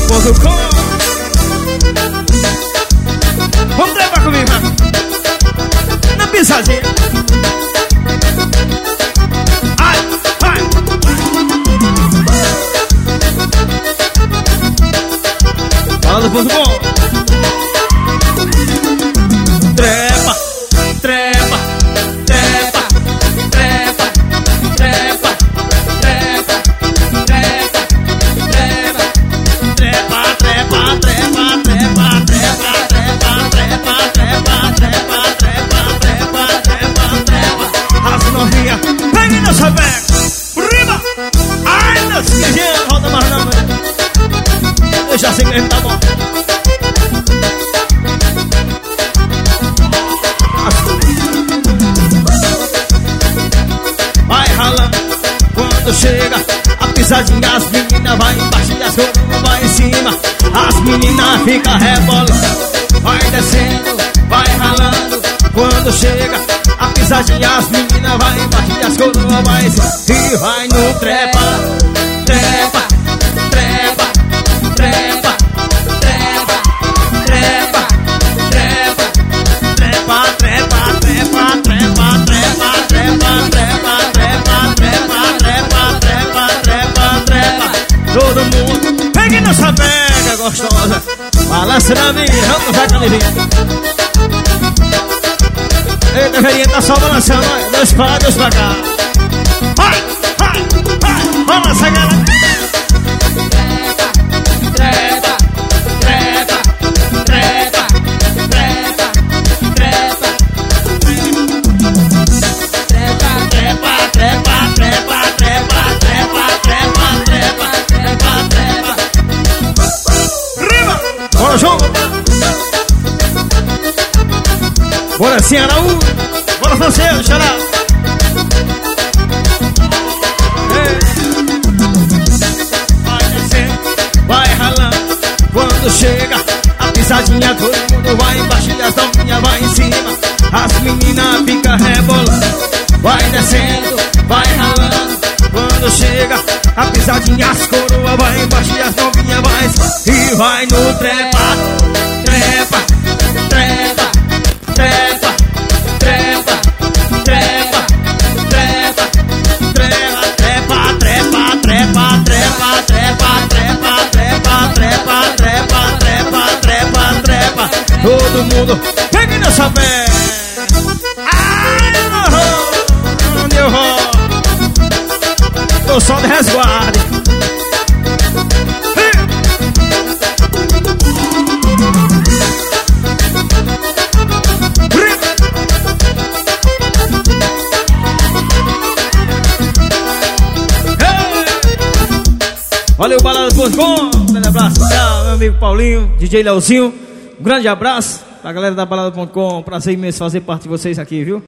balada.com. Vamos trepar comigo, mano. Na pisadinha. Ai, ai. Balada.com. Trepa, trepa, trepa, trepa, trepa, trepa, trepa, trepa, trepa, trepa, trepa, trepa, trepa, trepa, trepa, trepa, trepa, trepa, trepa, trepa. As novinhas, pegue nessa pega, rima. Ai, Deus, que gente, roda mais não, deixa assim mesmo, tá bom. Vai ralando, quando chega a pisadinha, as meninas vai embaixo e as coroas vai em cima. As meninas ficam rebolando, vai descendo, vai ralando. Quando chega a pisadinha, as meninas vai embaixo e as coroas vai em cima. E vai no trepa, trepa, trepa, trepa, trepa, trepa, trepa, trepa, trepa, trepa, trepa, trepa, trepa, trepa, trepa, trepa, trepa, trepa, trepa. Todo mundo pegue nessa pega gostosa, balança na minha, vamos vai canivinha. Ei, deveria estar só balançando, olha, dois pra cá. Vai, vai, vai, balança, galera. Trepa, trepa, trepa, trepa, trepa, trepa, trepa, trepa, trepa, trepa, trepa, trepa, trepa, trepa, trepa. Rima! Bora, João! Bora, sim, Araújo! Bora, Francisco, xará! Vai descendo, vai ralando. Quando chega a pisadinha, todo mundo vai embaixo e as novinhas vai em cima. As meninas ficam rebolando, vai descendo, vai ralando. Quando chega a pisadinha, as coroas vai embaixo e as novinhas vai em cima. E vai no trepa, trepa, trepa, trepa, trepa, trepa, trepa, trepa, trepa, trepa, trepa, trepa, trepa, trepa, trepa, trepa, trepa, trepa, trepa, trepa. Todo mundo pegue nessa pé. Ai, onde eu vou? Tô só de resguardo. Valeu, balada.com. Um grande abraço para meu amigo Paulinho, DJ Leozinho. Um grande abraço pra galera da balada.com. Prazer imenso fazer parte de vocês aqui, viu?